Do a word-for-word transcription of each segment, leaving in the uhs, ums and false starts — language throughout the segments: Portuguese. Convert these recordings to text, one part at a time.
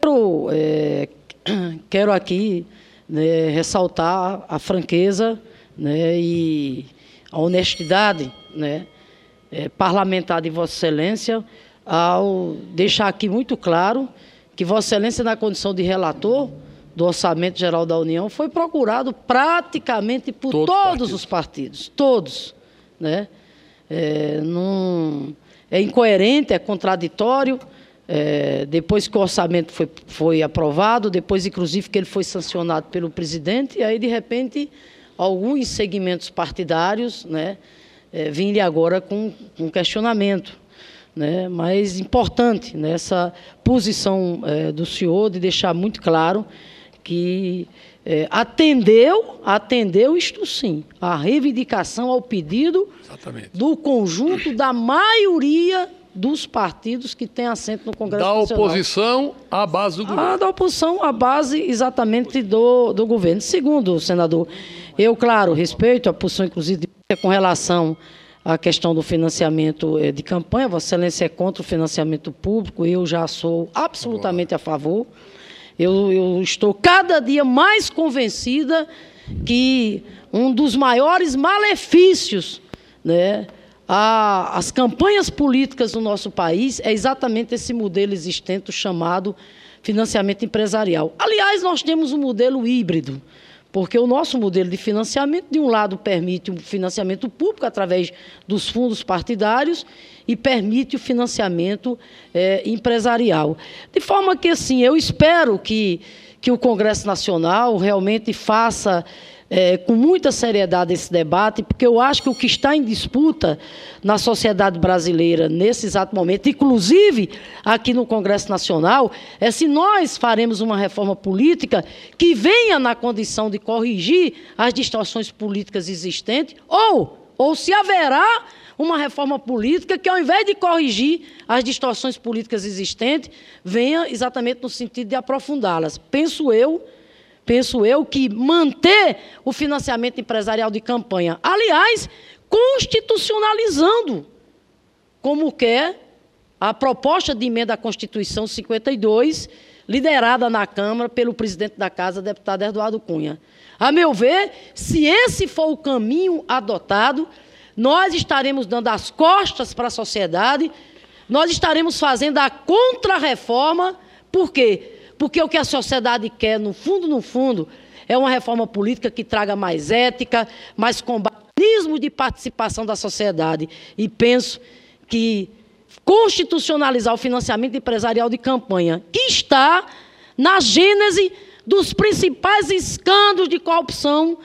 quero, é, quero aqui, né, ressaltar a franqueza, né, e a honestidade, né, é, parlamentar de Vossa Excelência, ao deixar aqui muito claro que Vossa Excelência, na condição de relator do Orçamento Geral da União, foi procurado praticamente por todos, todos partidos. os partidos, todos, né? É, não, é incoerente, é contraditório, é, depois que o orçamento foi, foi aprovado, depois, inclusive, que ele foi sancionado pelo presidente, e aí, de repente, alguns segmentos partidários, né, é, vêm agora com um questionamento, né, mas importante nessa posição é, do senhor de deixar muito claro que é, atendeu, atendeu isto sim, a reivindicação ao pedido Exatamente. do conjunto da maioria dos partidos que têm assento no Congresso da Nacional. Da oposição à base do governo. Ah, da oposição à base exatamente do, do governo. Segundo, senador, eu, claro, respeito a posição, inclusive, com relação à questão do financiamento de campanha. Vossa Excelência é contra o financiamento público, eu já sou absolutamente a favor. Eu, eu estou cada dia mais convencida que um dos maiores malefícios, né, a, as campanhas políticas do nosso país é exatamente esse modelo existente chamado financiamento empresarial. Aliás, nós temos um modelo híbrido, porque o nosso modelo de financiamento, de um lado, permite o financiamento público através dos fundos partidários e permite o financiamento é, empresarial. De forma que, assim, eu espero que, que o Congresso Nacional realmente faça é, com muita seriedade esse debate, porque eu acho que o que está em disputa na sociedade brasileira nesse exato momento, inclusive aqui no Congresso Nacional, é se nós faremos uma reforma política que venha na condição de corrigir as distorções políticas existentes, ou, ou se haverá uma reforma política que, ao invés de corrigir as distorções políticas existentes, venha exatamente no sentido de aprofundá-las. Penso eu, penso eu que manter o financiamento empresarial de campanha, aliás, constitucionalizando, como quer a proposta de emenda à Constituição cinquenta e dois, liderada na Câmara pelo presidente da Casa, deputado Eduardo Cunha. A meu ver, se esse for o caminho adotado, nós estaremos dando as costas para a sociedade, nós estaremos fazendo a contra-reforma. Por quê? Porque o que a sociedade quer, no fundo, no fundo, é uma reforma política que traga mais ética, mais combatismo de participação da sociedade. E penso que constitucionalizar o financiamento empresarial de campanha, que está na gênese dos principais escândalos de corrupção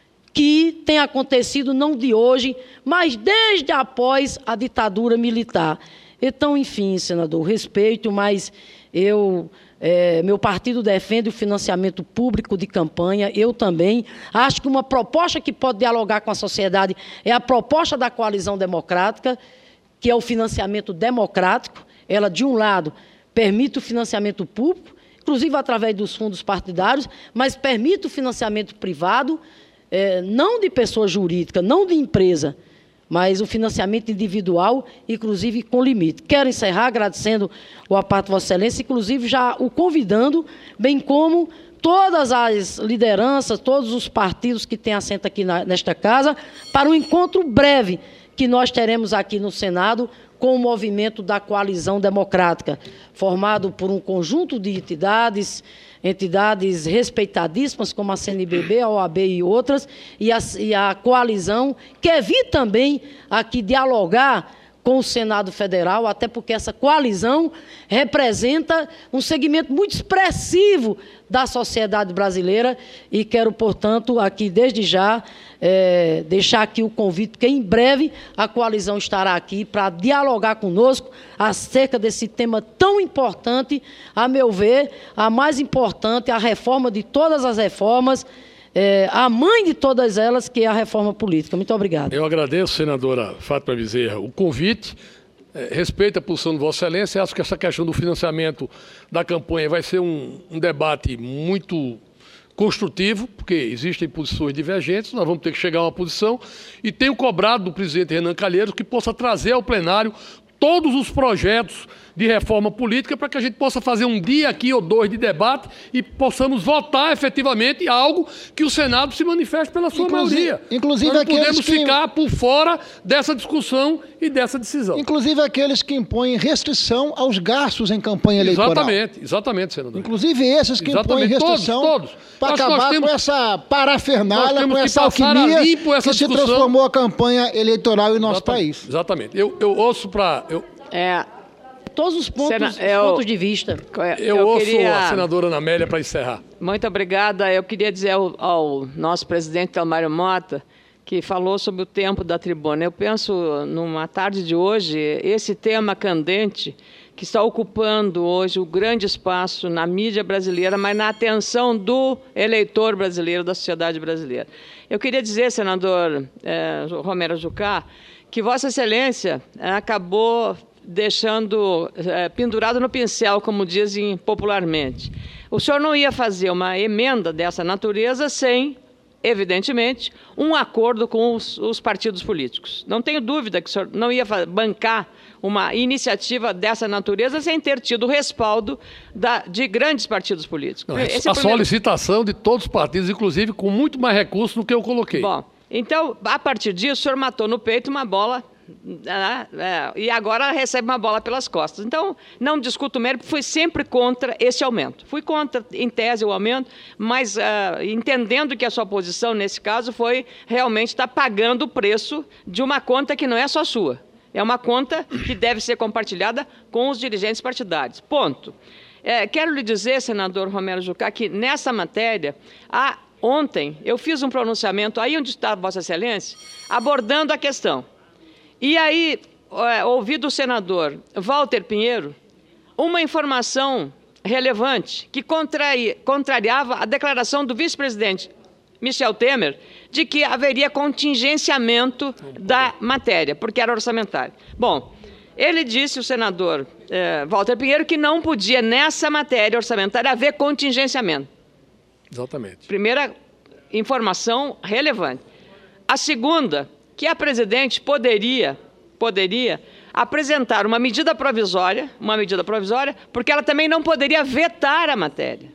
que tem acontecido não de hoje, mas desde após a ditadura militar. Então, enfim, senador, respeito, mas eu, é, meu partido defende o financiamento público de campanha, eu também. Acho que uma proposta que pode dialogar com a sociedade é a proposta da Coalizão Democrática, que é o financiamento democrático. Ela, de um lado, permite o financiamento público, inclusive através dos fundos partidários, mas permite o financiamento privado, É, não de pessoa jurídica, não de empresa, mas o financiamento individual, inclusive com limite. Quero encerrar agradecendo o aparato de Vossa Excelência, inclusive já o convidando, bem como todas as lideranças, todos os partidos que têm assento aqui na, nesta casa, para um encontro breve que nós teremos aqui no Senado com o movimento da Coalizão Democrática, formado por um conjunto de entidades, entidades respeitadíssimas, como a C N B B, a O A B e outras, e a, e a coalizão quer vir também aqui dialogar com o Senado Federal, até porque essa coalizão representa um segmento muito expressivo da sociedade brasileira e quero, portanto, aqui desde já é, deixar aqui o convite, porque em breve a coalizão estará aqui para dialogar conosco acerca desse tema tão importante, a meu ver, a mais importante, a reforma de todas as reformas, É, a mãe de todas elas, que é a reforma política. Muito obrigado. Eu agradeço, senadora Fátima Bezerra, o convite. É, respeito a posição de Vossa Excelência. Acho que essa questão do financiamento da campanha vai ser um, um debate muito construtivo, porque existem posições divergentes, nós vamos ter que chegar a uma posição. E tenho cobrado do presidente Renan Calheiros que possa trazer ao plenário todos os projetos de reforma política para que a gente possa fazer um dia aqui ou dois de debate e possamos votar efetivamente algo que o Senado se manifeste pela sua inclusive, maioria. Inclusive Nós não podemos que... ficar por fora dessa discussão e dessa decisão. Inclusive aqueles que impõem restrição aos gastos em campanha eleitoral. Exatamente, exatamente, senador. Inclusive esses que exatamente. impõem restrição todos, todos. para acabar temos, com essa parafernália, com essa alquimia que essa se transformou a campanha eleitoral em nosso exatamente, país. Exatamente. Eu, eu ouço para... Eu... É, todos os pontos, Sena, os eu, pontos de vista. Eu, eu ouço queria... a senadora Ana Amélia para encerrar. Muito obrigada. Eu queria dizer ao, ao nosso presidente Telmário Mota, que falou sobre o tempo da tribuna. Eu penso, numa tarde de hoje, esse tema candente que está ocupando hoje o grande espaço na mídia brasileira, mas na atenção do eleitor brasileiro, da sociedade brasileira. Eu queria dizer, senador eh, Romero Jucá, que Vossa Excelência eh, acabou deixando eh, pendurado no pincel, como dizem popularmente. O senhor não ia fazer uma emenda dessa natureza sem, evidentemente, um acordo com os, os partidos políticos. Não tenho dúvida que o senhor não ia bancar uma iniciativa dessa natureza sem ter tido o respaldo da, de grandes partidos políticos. Não, Esse a é o primeiro... solicitação de todos os partidos, inclusive com muito mais recursos do que eu coloquei. Bom, então, a partir disso, o senhor matou no peito uma bola... É, é, e agora recebe uma bola pelas costas. Então, não discuto o mérito, fui sempre contra esse aumento. Fui contra, em tese, o aumento, mas uh, entendendo que a sua posição, nesse caso, foi realmente estar pagando o preço de uma conta que não é só sua. É uma conta que deve ser compartilhada com os dirigentes partidários. Ponto. É, quero lhe dizer, senador Romero Jucá, que nessa matéria, a, ontem, eu fiz um pronunciamento, aí onde está Vossa Excelência, abordando a questão. E aí, é, ouvi do senador Walter Pinheiro uma informação relevante que contrai, contrariava a declaração do vice-presidente Michel Temer de que haveria contingenciamento da matéria, porque era orçamentário. Bom, ele disse, o senador é, Walter Pinheiro, que não podia, nessa matéria orçamentária, haver contingenciamento. Exatamente. Primeira informação relevante. A segunda... que a presidente poderia, poderia apresentar uma medida provisória, uma medida provisória, porque ela também não poderia vetar a matéria.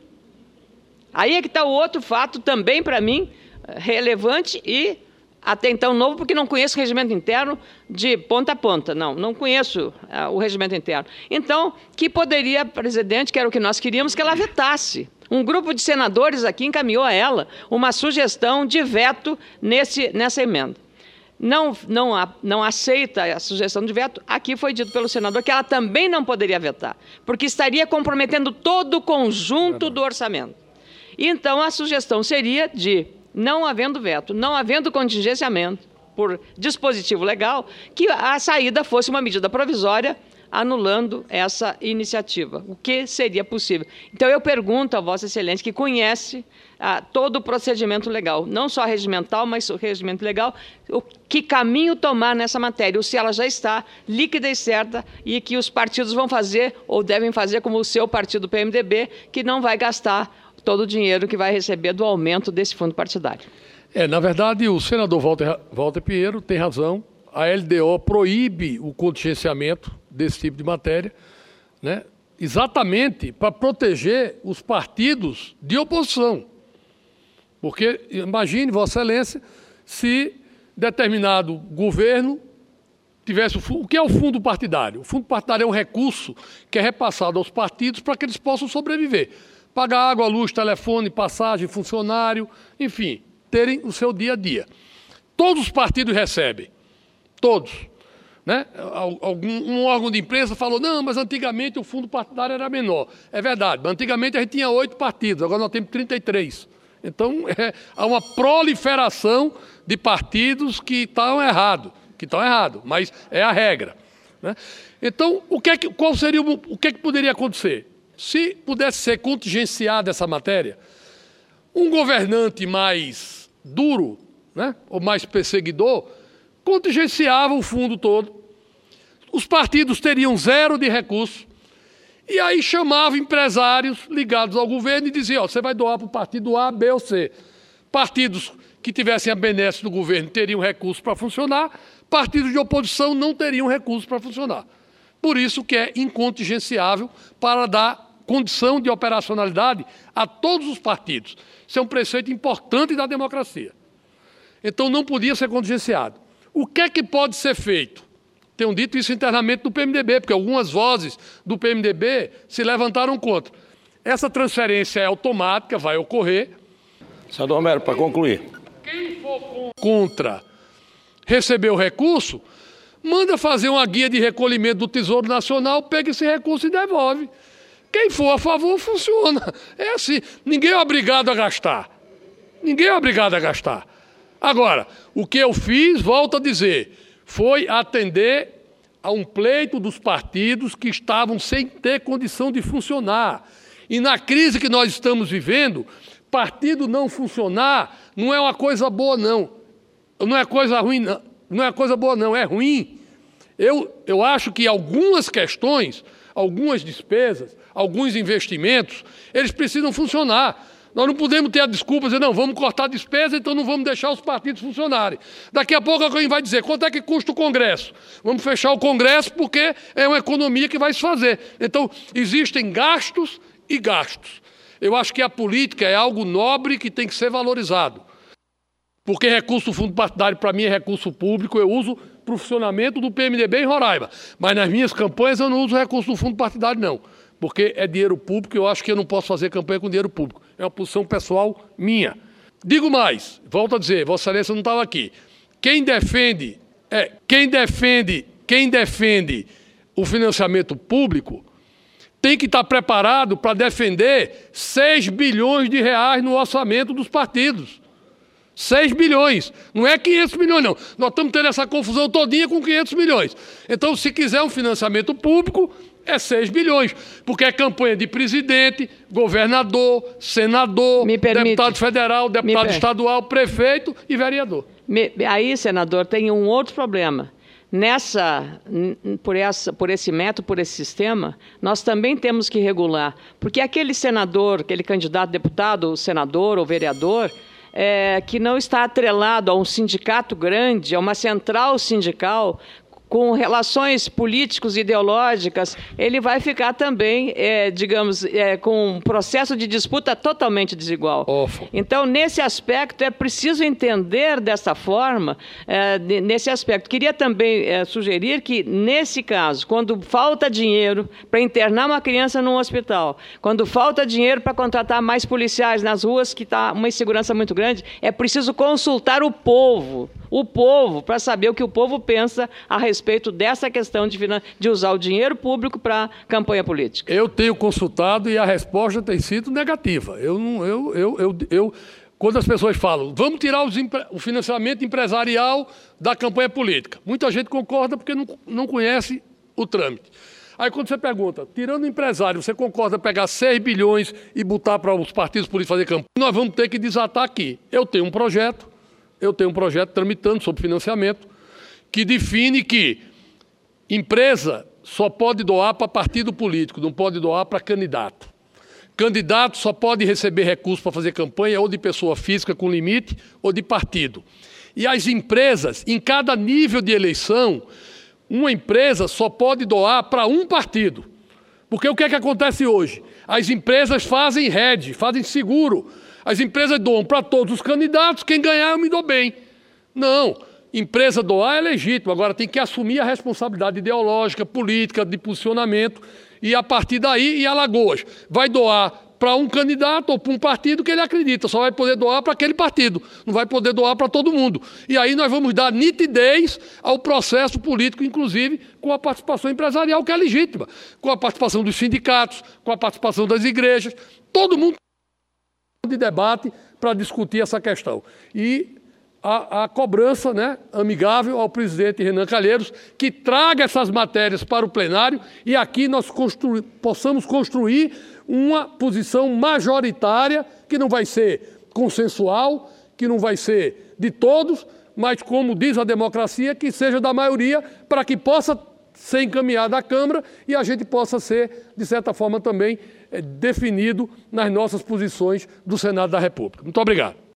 Aí é que está o outro fato também, para mim, relevante e até então novo, porque não conheço o regimento interno de ponta a ponta. Não, não conheço uh, o regimento interno. Então, que poderia, presidente, que era o que nós queríamos, que ela vetasse. Um grupo de senadores aqui encaminhou a ela uma sugestão de veto nesse, nessa emenda. Não, não, não aceita a sugestão de veto, aqui foi dito pelo senador que ela também não poderia vetar, porque estaria comprometendo todo o conjunto do orçamento. Então, a sugestão seria de, não havendo veto, não havendo contingenciamento por dispositivo legal, que a saída fosse uma medida provisória anulando essa iniciativa, o que seria possível. Então, eu pergunto a Vossa Excelência, que conhece ah, todo o procedimento legal, não só regimental, mas o regimento legal, o que caminho tomar nessa matéria, ou se ela já está líquida e certa e que os partidos vão fazer ou devem fazer como o seu partido, P M D B, que não vai gastar todo o dinheiro que vai receber do aumento desse fundo partidário. É, na verdade, o senador Walter, Walter Pinheiro tem razão. A L D O proíbe o contingenciamento desse tipo de matéria, né, exatamente para proteger os partidos de oposição. Porque, imagine, Vossa Excelência, se determinado governo tivesse o fundo. O que é o fundo partidário? O fundo partidário é um recurso que é repassado aos partidos para que eles possam sobreviver. Pagar água, luz, telefone, passagem, funcionário, enfim, terem o seu dia a dia. Todos os partidos recebem. Todos. Né? Algum, um órgão de imprensa falou, não, mas antigamente o fundo partidário era menor. É verdade, mas antigamente a gente tinha oito partidos, agora nós temos trinta e três. Então, é, há uma proliferação de partidos que estão errados, que estão errados, mas é a regra. Né? Então, o que é que, qual seria o, o que é que poderia acontecer? Se pudesse ser contingenciada essa matéria, um governante mais duro, né, ou mais perseguidor, contingenciava o fundo todo, os partidos teriam zero de recursos, e aí chamava empresários ligados ao governo e dizia, ó, você vai doar para o partido A, B ou C. Partidos que tivessem a benesse do governo teriam recursos para funcionar, partidos de oposição não teriam recursos para funcionar. Por isso que é incontingenciável para dar condição de operacionalidade a todos os partidos. Isso é um preceito importante da democracia. Então não podia ser contingenciado. O que é que pode ser feito? Tenho dito isso internamente do P M D B, porque algumas vozes do P M D B se levantaram contra. Essa transferência é automática, vai ocorrer. Senador Romero, para concluir. Quem for contra receber o recurso, manda fazer uma guia de recolhimento do Tesouro Nacional, pega esse recurso e devolve. Quem for a favor, funciona. É assim. Ninguém é obrigado a gastar. Ninguém é obrigado a gastar. Agora, o que eu fiz, volto a dizer, foi atender a um pleito dos partidos que estavam sem ter condição de funcionar. E na crise que nós estamos vivendo, partido não funcionar não é uma coisa boa, não. Não é coisa ruim, não. Não é coisa boa, não. É ruim. Eu, eu acho que algumas questões, algumas despesas, alguns investimentos, eles precisam funcionar. Nós não podemos ter a desculpa de dizer, não, vamos cortar a despesa, então não vamos deixar os partidos funcionarem. Daqui a pouco alguém vai dizer, quanto é que custa o Congresso? Vamos fechar o Congresso porque é uma economia que vai se fazer. Então, existem gastos e gastos. Eu acho que a política é algo nobre que tem que ser valorizado. Porque recurso do fundo partidário, para mim, é recurso público, eu uso para o funcionamento do P M D B em Roraima. Mas nas minhas campanhas eu não uso recurso do fundo partidário, não. Porque é dinheiro público e eu acho que eu não posso fazer campanha com dinheiro público. É uma posição pessoal minha. Digo mais, volto a dizer, Vossa Excelência não estava aqui. Quem defende, é, quem defende, quem defende o financiamento público tem que estar preparado para defender seis bilhões de reais no orçamento dos partidos. seis bilhões. Não é quinhentos milhões, não. Nós estamos tendo essa confusão todinha com quinhentos milhões. Então, se quiser um financiamento público, é seis bilhões, porque é campanha de presidente, governador, senador, deputado federal, deputado estadual, prefeito e vereador. Me, aí, senador, tem um outro problema. Nessa, por, essa, por esse método, por esse sistema, nós também temos que regular, porque aquele senador, aquele candidato a deputado, senador ou vereador, é, que não está atrelado a um sindicato grande, a uma central sindical, com relações políticos e ideológicas, ele vai ficar também, é, digamos, é, com um processo de disputa totalmente desigual. Ofa. Então, nesse aspecto, é preciso entender dessa forma, é, nesse aspecto. Queria também é, sugerir que, nesse caso, quando falta dinheiro para internar uma criança num hospital, quando falta dinheiro para contratar mais policiais nas ruas, que está uma insegurança muito grande, é preciso consultar o povo, o povo, para saber o que o povo pensa a respeito dessa questão de, de usar o dinheiro público para campanha política. Eu tenho consultado e a resposta tem sido negativa. Eu não, eu, eu, eu, eu, quando as pessoas falam, vamos tirar os, o financiamento empresarial da campanha política, muita gente concorda porque não, não conhece o trâmite. Aí quando você pergunta, tirando o empresário, você concorda pegar seis bilhões e botar para os partidos políticos fazer campanha? Nós vamos ter que desatar aqui. Eu tenho um projeto, eu tenho um projeto tramitando sobre financiamento, que define que empresa só pode doar para partido político, não pode doar para candidato. Candidato só pode receber recursos para fazer campanha ou de pessoa física com limite ou de partido. E as empresas, em cada nível de eleição, uma empresa só pode doar para um partido. Porque o que é que acontece hoje? As empresas fazem hedge, fazem seguro. As empresas doam para todos os candidatos, quem ganhar eu me dou bem. Não, empresa doar é legítimo, agora tem que assumir a responsabilidade ideológica, política, de posicionamento, e a partir daí, em Alagoas, vai doar para um candidato ou para um partido que ele acredita, só vai poder doar para aquele partido, não vai poder doar para todo mundo. E aí nós vamos dar nitidez ao processo político, inclusive com a participação empresarial, que é legítima, com a participação dos sindicatos, com a participação das igrejas, todo mundo de debate para discutir essa questão. E a, a cobrança, né, amigável ao presidente Renan Calheiros, que traga essas matérias para o plenário e aqui nós constru, possamos construir uma posição majoritária, que não vai ser consensual, que não vai ser de todos, mas, como diz a democracia, que seja da maioria, para que possa ser encaminhada à Câmara e a gente possa ser, de certa forma, também é, definido nas nossas posições do Senado da República. Muito obrigado.